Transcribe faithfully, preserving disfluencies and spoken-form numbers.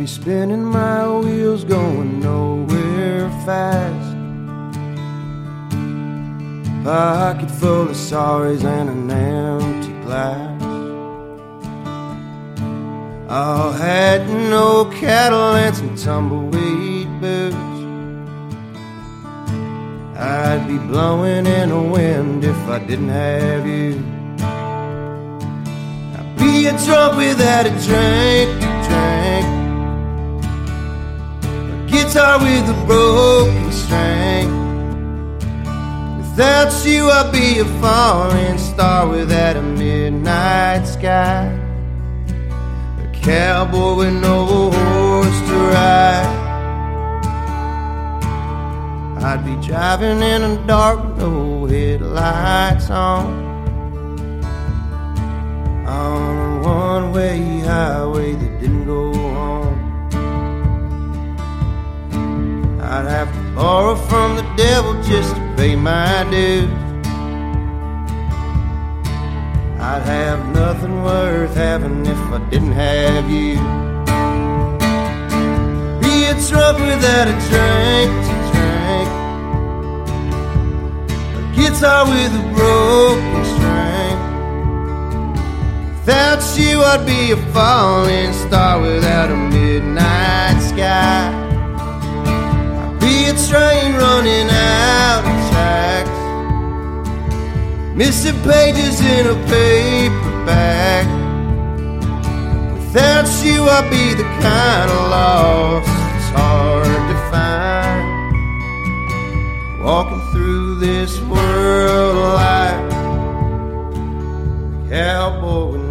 be spinning my wheels going nowhere fast. Pocket full of sorries and an empty glass. I'll had no cattle and some tumbleweed boots. I'd be blowing in the wind if I didn't have you. I'd be a drunk without a drink to drink, a guitar with a broken string. Without you I'd be a falling star without a midnight sky, a cowboy with no horse to ride. I'd be driving in the dark with no headlights on, on a one-way highway that didn't go home. I'd have to borrow from the devil just to pay my dues. I'd have nothing worth having if I didn't have you. Be a drunk without a drink to drink, a guitar with a broken string. Without you I'd be a falling star without a midnight sky. I'd be a train running out of tracks, missing pages in a paperback. Without you I'd be the kind of lost it's hard to find, walking through this world of life, cowboy with